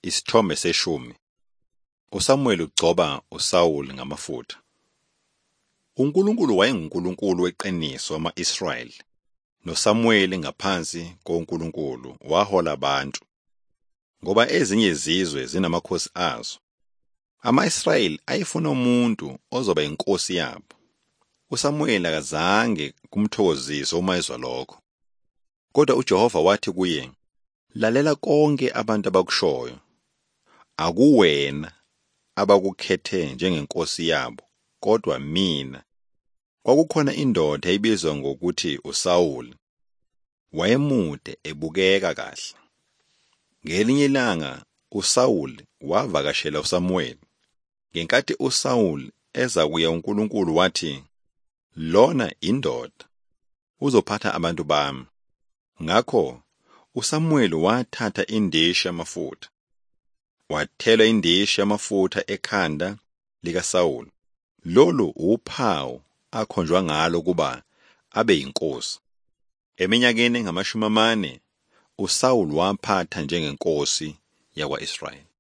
Isithombe seshumi. uSamuel ugcoba uSawuli ngamafutha. uNkulunkulu wayenguNkulunkulu weqiniso wama-Israyeli, noSamuel ngaphansi koNkulunkulu wahola abantu. Ngoba ezinye izizwe zinamakhosi azo, ama-Israyeli ayefuna umuntu ozoba inkosi yabo. uSamuel akazange kumthokozise uma ezwa lokho. Kodwa uJehova wathi kuye, "Lalela konke abantu abakushoyo. Akuwena abakukhethe njengenkosi yabo, kodwa mina." Kwakukhona indoda eyayibizwa ngokuthi uSawuli. Wayemude ebukeka kahle. Ngelinye ilanga uSawuli wavakashela uSamuel. Ngenkathi uSawuli eza kuya uNkulunkulu wathi, "Lona indoda uzophatha abantu bami." Ngakho uSamuel wathatha indishi yamafutha, wathela indishi yamafutha ekhanda likaSawuli. Lolu uphawu akhonjwa ngalo kuba abe yinkosi. Eminyakeni engamashumi 40 uSawuli waphatha njengenkosi yakwa-Israyeli.